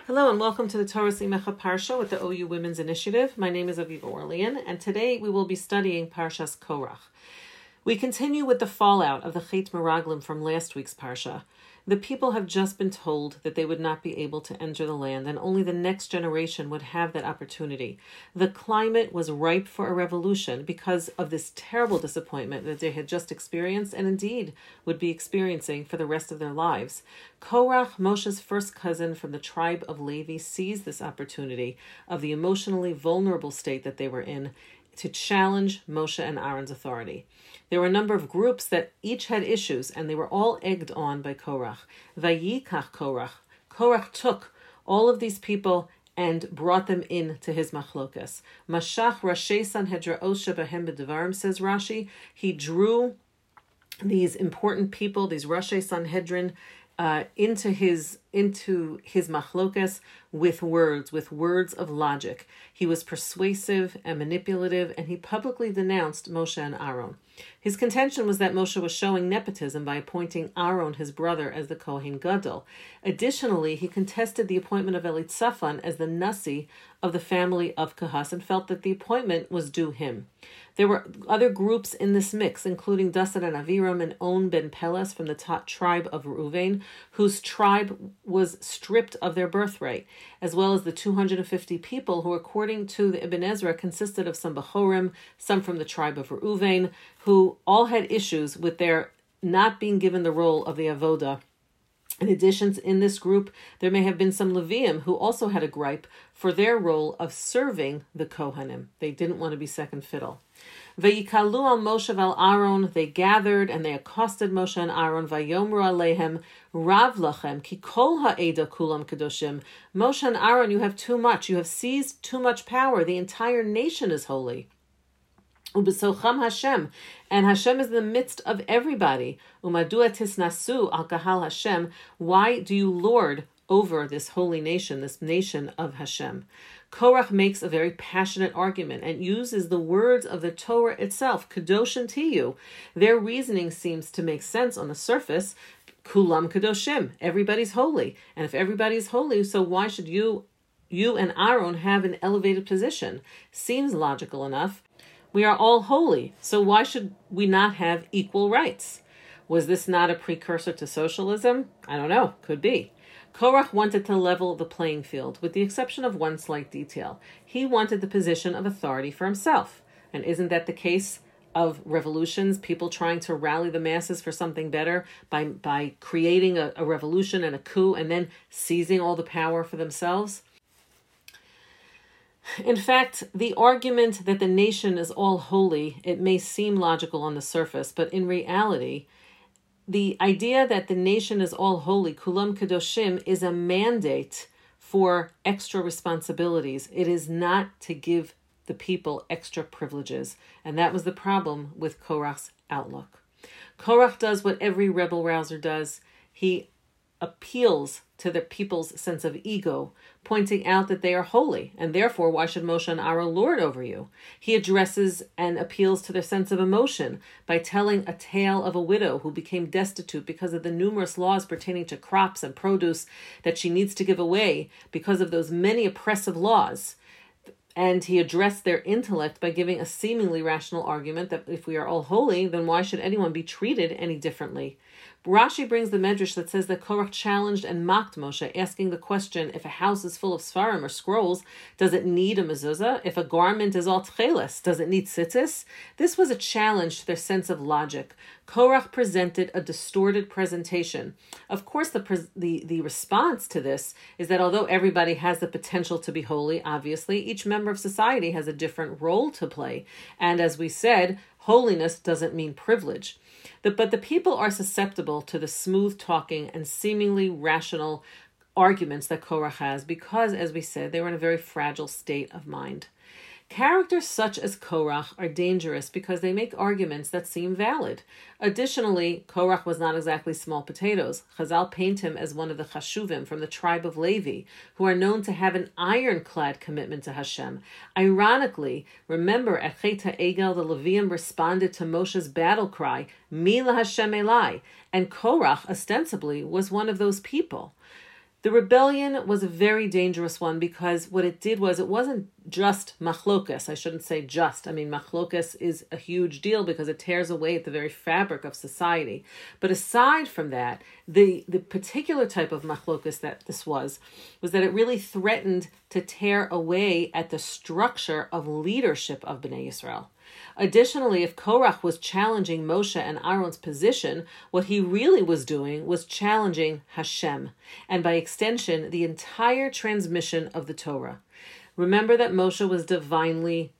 Hello and welcome to the Torah Simecha Parsha with the OU Women's Initiative. My name is Aviva Orlean, and today we will be studying Parshas Korach. We continue with the fallout of the Chet Meraglim from last week's Parsha. The people have just been told that they would not be able to enter the land, and only the next generation would have that opportunity. The climate was ripe for a revolution because of this terrible disappointment that they had just experienced, and indeed would be experiencing for the rest of their lives. Korach, Moshe's first cousin from the tribe of Levi, seized this opportunity of the emotionally vulnerable state that they were in to challenge Moshe and Aaron's authority. There were a number of groups that each had issues, and they were all egged on by Korach. Vayikach Korach. Korach took all of these people and brought them in to his machlokas. Mashach Rashi Sanhedra Osha Behem B'Devarim, says Rashi. He drew these important people, these Rashi Sanhedrin, into his machlokas with words of logic. He was persuasive and manipulative, and he publicly denounced Moshe and Aaron. His contention was that Moshe was showing nepotism by appointing Aaron, his brother, as the Kohen Gadol. Additionally, he contested the appointment of Elitzaphan as the Nasi of the family of Kahas and felt that the appointment was due him. There were other groups in this mix, including Dasan and Aviram and On ben Peles from the tribe of Reuven, whose tribe was stripped of their birthright, as well as the 250 people who, according to the Ibn Ezra, consisted of some Bechorim, some from the tribe of Reuven, who all had issues with their not being given the role of the Avodah. In addition, in this group, there may have been some Leviim who also had a gripe for their role of serving the Kohanim. They didn't want to be second fiddle. Vayikalu al Moshe val Aaron, they gathered and they accosted Moshe and Aaron. Vayomru alehem rav lachem ki kol ha'eda kulam kedoshim. Moshe and Aaron, you have too much. You have seized too much power. The entire nation is holy. Ubesocham Hashem, and Hashem is in the midst of everybody. Umadua tisnasu al kahal Hashem. Why do you lord over this holy nation, this nation of Hashem? Korach makes a very passionate argument and uses the words of the Torah itself, Kadoshim Tiyu. Their reasoning seems to make sense on the surface. Kulam Kadoshim, everybody's holy. And if everybody's holy, so why should you and Aaron have an elevated position? Seems logical enough. We are all holy, so why should we not have equal rights? Was this not a precursor to socialism? I don't know, could be. Korach wanted to level the playing field, with the exception of one slight detail. He wanted the position of authority for himself. And isn't that the case of revolutions, people trying to rally the masses for something better by creating a revolution and a coup and then seizing all the power for themselves? In fact, the argument that the nation is all holy, it may seem logical on the surface, but in reality, the idea that the nation is all holy, kulam kadoshim, is a mandate for extra responsibilities. It is not to give the people extra privileges. And that was the problem with Korach's outlook. Korach does what every rebel rouser does. He appeals to the people's sense of ego, pointing out that they are holy, and therefore why should Moshe and Aaron lord over you? He addresses and appeals to their sense of emotion by telling a tale of a widow who became destitute because of the numerous laws pertaining to crops and produce that she needs to give away because of those many oppressive laws. And he addressed their intellect by giving a seemingly rational argument that if we are all holy, then why should anyone be treated any differently? Rashi brings the medrash that says that Korach challenged and mocked Moshe, asking the question, if a house is full of svarim or scrolls, does it need a mezuzah? If a garment is all tcheles, does it need tzitzis? This was a challenge to their sense of logic. Korach presented a distorted presentation. Of course, the response to this is that although everybody has the potential to be holy, obviously, each member of society has a different role to play. And as we said, holiness doesn't mean privilege. But the people are susceptible to the smooth talking and seemingly rational arguments that Korach has because, as we said, they were in a very fragile state of mind. Characters such as Korach are dangerous because they make arguments that seem valid. Additionally, Korach was not exactly small potatoes. Chazal paint him as one of the Chashuvim from the tribe of Levi, who are known to have an ironclad commitment to Hashem. Ironically, remember at Chet HaEgel, the Leviim responded to Moshe's battle cry, Mi LaHashem Elai, and Korach ostensibly was one of those people. The rebellion was a very dangerous one because what it did was it wasn't just machlokas. I shouldn't say just. I mean, machlokas is a huge deal because it tears away at the very fabric of society. But aside from that, the particular type of machlokas that this was that it really threatened to tear away at the structure of leadership of Bnei Yisrael. Additionally, if Korach was challenging Moshe and Aaron's position, what he really was doing was challenging Hashem, and by extension, the entire transmission of the Torah. Remember that Moshe was divinely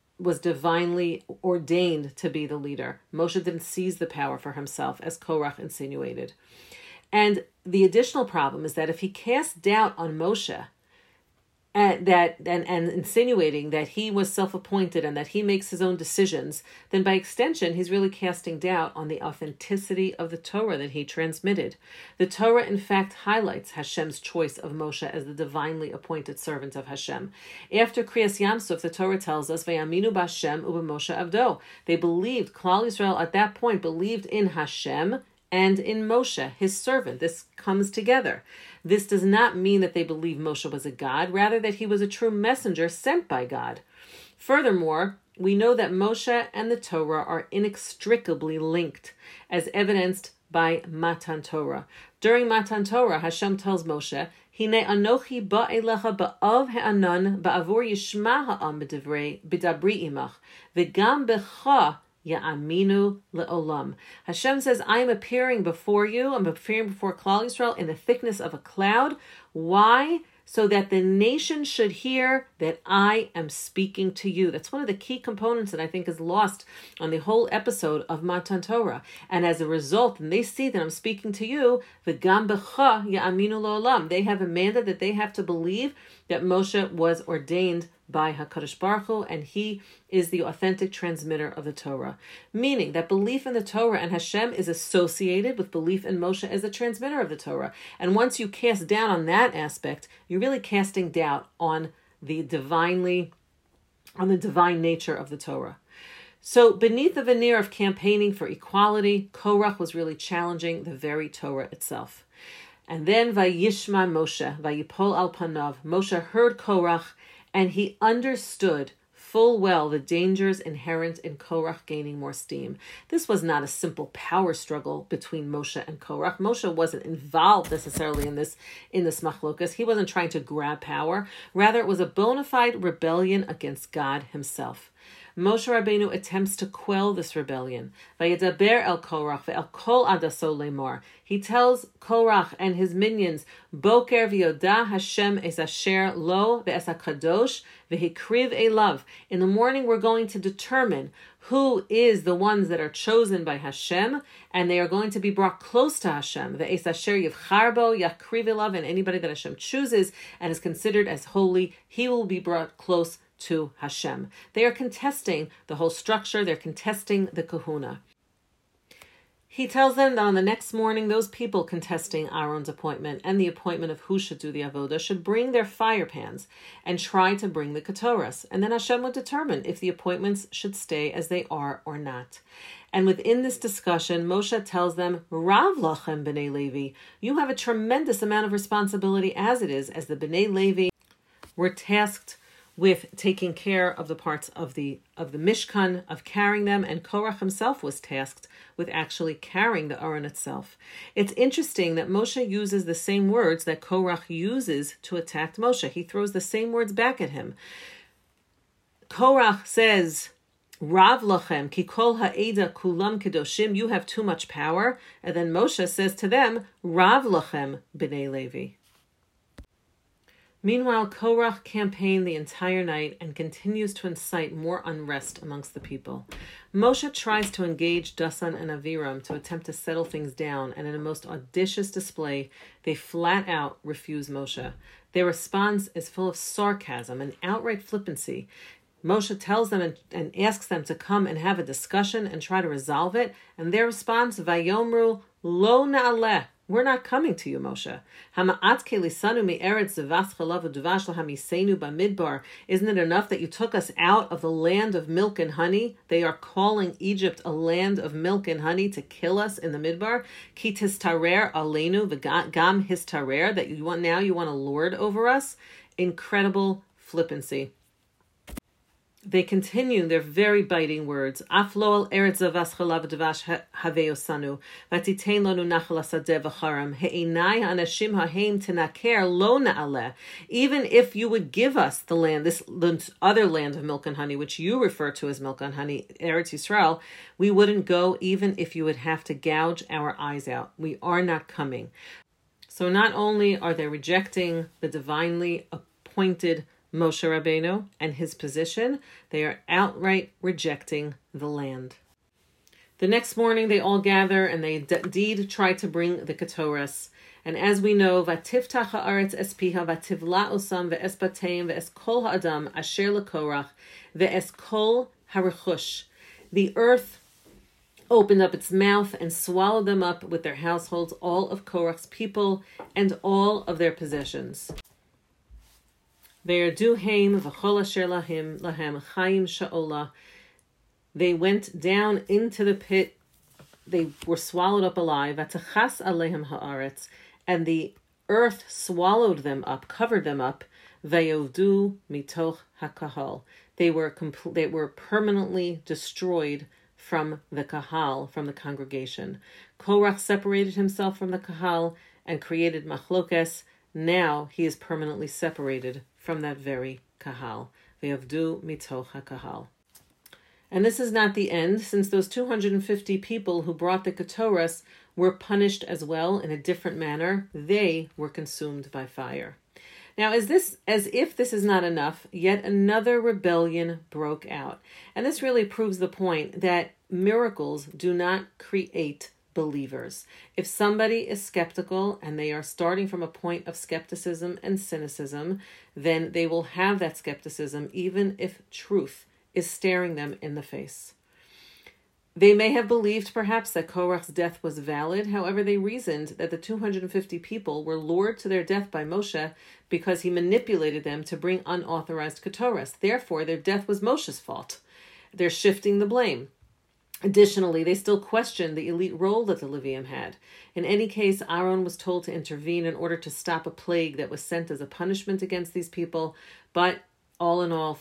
ordained to be the leader. Moshe didn't seize the power for himself, as Korach insinuated. And the additional problem is that if he cast doubt on Moshe, and insinuating that he was self-appointed and that he makes his own decisions, then by extension, he's really casting doubt on the authenticity of the Torah that he transmitted. The Torah, in fact, highlights Hashem's choice of Moshe as the divinely appointed servant of Hashem. After Kriyas Yamsuf, the Torah tells us, "Vayaminu b'Hashem u'b'Moshe avdo." They believed, Klal Yisrael at that point believed in Hashem and in Moshe, his servant. This comes together. This does not mean that they believe Moshe was a god, rather that he was a true messenger sent by God. Furthermore, we know that Moshe and the Torah are inextricably linked, as evidenced by Matan Torah. During Matan Torah, Hashem tells Moshe, "Hine anochi ba'elecha ba'av ha'anan ba'avur yishma ha'am b'dabri imach, v'gam becha Ya'aminu le'olam." Hashem says, I am appearing before you. I'm appearing before Klal Yisrael in the thickness of a cloud. Why? So that the nation should hear that I am speaking to you. That's one of the key components that I think is lost on the whole episode of Matan Torah. And as a result, when they see that I'm speaking to you, v'gam becha ya'aminu le'olam. They have a mandate that they have to believe that Moshe was ordained by HaKadosh Baruch Hu, and he is the authentic transmitter of the Torah. Meaning that belief in the Torah and Hashem is associated with belief in Moshe as the transmitter of the Torah. And once you cast down on that aspect, you're really casting doubt on the divine nature of the Torah. So beneath the veneer of campaigning for equality, Korach was really challenging the very Torah itself. And then Vayishma Moshe, Vayipol al panav, Moshe heard Korach, and he understood full well the dangers inherent in Korach gaining more steam. This was not a simple power struggle between Moshe and Korach. Moshe wasn't involved necessarily in this machlokas. He wasn't trying to grab power. Rather, it was a bona fide rebellion against God himself. Moshe Rabbeinu attempts to quell this rebellion. Vayedaber el Korach ve'el kol adaso lemor. He tells Korach and his minions, Boker v'yoda Hashem es asher lo ve'es hakadosh ve'hikriv elav. In the morning we're going to determine who is the ones that are chosen by Hashem, and they are going to be brought close to Hashem. Ve'es asher yivcharbo yakriv elav, and anybody that Hashem chooses and is considered as holy, he will be brought close to Hashem. They are contesting the whole structure. They're contesting the kahuna. He tells them that on the next morning, those people contesting Aaron's appointment and the appointment of who should do the avodah should bring their fire pans and try to bring the ketoras. And then Hashem would determine if the appointments should stay as they are or not. And within this discussion, Moshe tells them, Rav lachem b'nei Levi, you have a tremendous amount of responsibility as it is, as the b'nei Levi were tasked with taking care of the parts of the Mishkan, of carrying them, and Korach himself was tasked with actually carrying the Aron itself. It's interesting that Moshe uses the same words that Korach uses to attack Moshe. He throws the same words back at him. Korach says, Rav lachem, ki kol ha'eda kulam kedoshim, you have too much power. And then Moshe says to them, Rav lachem b'nei Levi. Meanwhile, Korach campaigned the entire night and continues to incite more unrest amongst the people. Moshe tries to engage Dasan and Aviram to attempt to settle things down, and in a most audacious display, they flat out refuse Moshe. Their response is full of sarcasm and outright flippancy. Moshe tells them and asks them to come and have a discussion and try to resolve it. And their response, Vayomru lo na'aleh. We're not coming to you, Moshe. Isn't it enough that you took us out of the land of milk and honey? They are calling Egypt a land of milk and honey to kill us in the midbar. Ki tistarer aleinu v'gam histarer, that you want to lord over us. Incredible flippancy. They continue their very biting words. Aflo al eretz zavas chalav v'dvash haveosanu v'titein lanu nachal hasadeh v'charam he'inai anashim haheim tenaker lo na'aleh. Even if you would give us the land, the other land of milk and honey, which you refer to as milk and honey, Eretz Yisrael, we wouldn't go even if you would have to gouge our eyes out. We are not coming. So not only are they rejecting the divinely appointed Moshe Rabbeinu and his position, they are outright rejecting the land. The next morning they all gather and they indeed try to bring the Ketoras. And as we know, Vatiftach ha'aretz es piha vativla osam ve'es bateim ve'es kol ha'adam asher lekorach ve'es kol ha'rechush. The earth opened up its mouth and swallowed them up with their households, all of Korach's people and all of their possessions. They went down into the pit. They were swallowed up alive. And the earth swallowed them up, covered them up. They were permanently destroyed from the kahal, from the congregation. Korach separated himself from the kahal and created machlokes. Now he is permanently separated from that very kahal. Ve'avdu mitoch hakahal. And this is not the end, since those 250 people who brought the Ketoras were punished as well in a different manner. They were consumed by fire. Now, as if this is not enough, yet another rebellion broke out. And this really proves the point that miracles do not create believers. If somebody is skeptical and they are starting from a point of skepticism and cynicism, then they will have that skepticism even if truth is staring them in the face. They may have believed perhaps that Korach's death was valid. However, they reasoned that the 250 people were lured to their death by Moshe because he manipulated them to bring unauthorized Ketoras. Therefore, their death was Moshe's fault. They're shifting the blame. Additionally, they still questioned the elite role that the Levium had. In any case, Aaron was told to intervene in order to stop a plague that was sent as a punishment against these people, but all in all,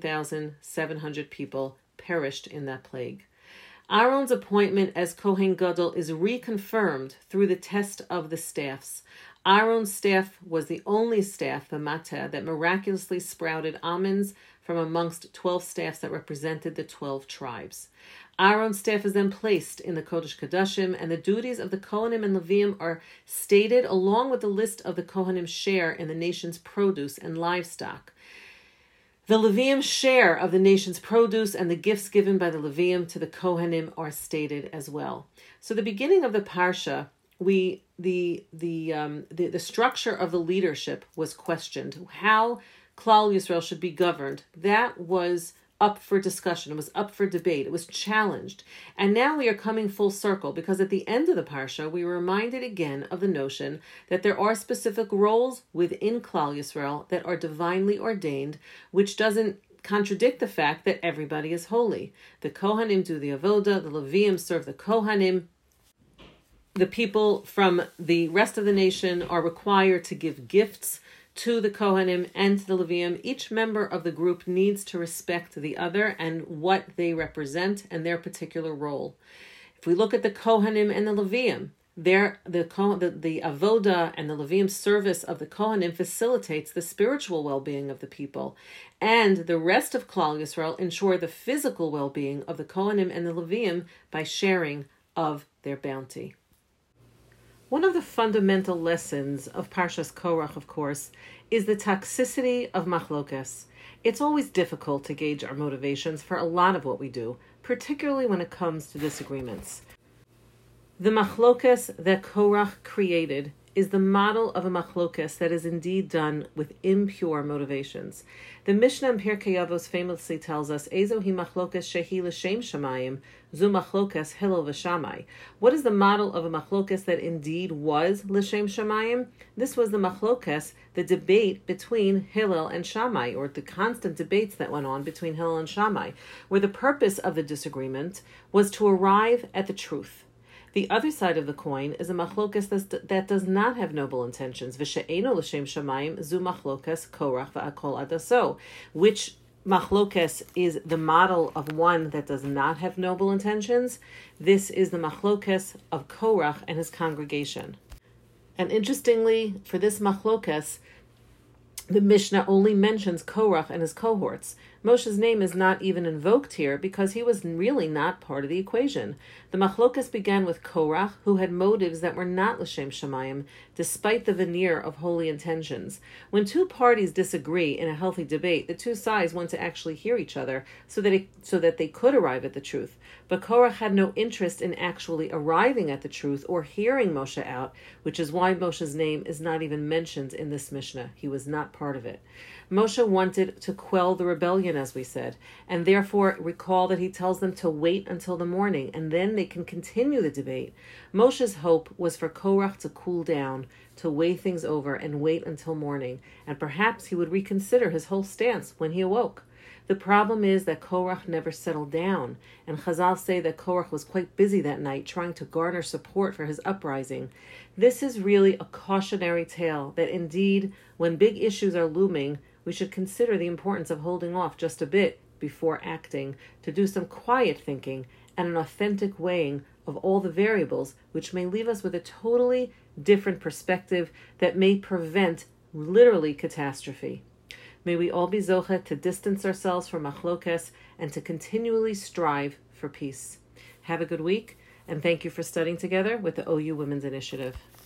14,700 people perished in that plague. Aaron's appointment as Kohen Gadol is reconfirmed through the test of the staffs. Aaron's staff was the only staff, the mateh, that miraculously sprouted almonds from amongst 12 staffs that represented the 12 tribes. Aaron's staff is then placed in the Kodesh Kodashim, and the duties of the Kohanim and Levium are stated along with the list of the Kohanim's share in the nation's produce and livestock. The Levium's share of the nation's produce and the gifts given by the Levium to the Kohanim are stated as well. So the beginning of the Parsha, the structure of the leadership was questioned. How Klal Yisrael should be governed, that was up for discussion. It was up for debate. It was challenged. And now we are coming full circle, because at the end of the Parsha, we were reminded again of the notion that there are specific roles within Klal Yisrael that are divinely ordained, which doesn't contradict the fact that everybody is holy. The Kohanim do the Avodah, the Levium serve the Kohanim. The people from the rest of the nation are required to give gifts to the Kohanim and to the Levium. Each member of the group needs to respect the other and what they represent and their particular role. If we look at the Kohanim and the Levium, the Avodah and the Levium service of the Kohanim facilitates the spiritual well-being of the people, and the rest of Klal Yisrael ensure the physical well-being of the Kohanim and the Levium by sharing of their bounty. One of the fundamental lessons of Parshas Korach, of course, is the toxicity of machlokes. It's always difficult to gauge our motivations for a lot of what we do, particularly when it comes to disagreements. The machlokes that Korach created is the model of a machlokas that is indeed done with impure motivations. The Mishnah in Pirkei Avos famously tells us, Ezo hi machlokas shehi l'shem shamayim, zu machlokas hillel v'shamai. What is the model of a machlokas that indeed was l'shem shamayim? This was the machlokas, the debate between Hillel and Shammai, or the constant debates that went on between Hillel and Shammai, where the purpose of the disagreement was to arrive at the truth. The other side of the coin is a machlokas that does not have noble intentions. V'she'eno l'shem shamayim zu machlokas korach v'akol adaso. Which machlokas is the model of one that does not have noble intentions? This is the machlokas of Korach and his congregation. And interestingly, for this machlokas, the Mishnah only mentions Korach and his cohorts. Moshe's name is not even invoked here because he was really not part of the equation. The machlokas began with Korach, who had motives that were not l'shem shamayim, despite the veneer of holy intentions. When two parties disagree in a healthy debate, the two sides want to actually hear each other so that they could arrive at the truth. But Korach had no interest in actually arriving at the truth or hearing Moshe out, which is why Moshe's name is not even mentioned in this Mishnah. He was not part of it. Moshe wanted to quell the rebellion, as we said, and therefore recall that he tells them to wait until the morning, and then they can continue the debate. Moshe's hope was for Korach to cool down, to weigh things over and wait until morning, and perhaps he would reconsider his whole stance when he awoke. The problem is that Korach never settled down, and Chazal say that Korach was quite busy that night trying to garner support for his uprising. This is really a cautionary tale that indeed, when big issues are looming, we should consider the importance of holding off just a bit before acting, to do some quiet thinking and an authentic weighing of all the variables, which may leave us with a totally different perspective that may prevent literally catastrophe. May we all be zocheh to distance ourselves from machlokas and to continually strive for peace. Have a good week, and thank you for studying together with the OU Women's Initiative.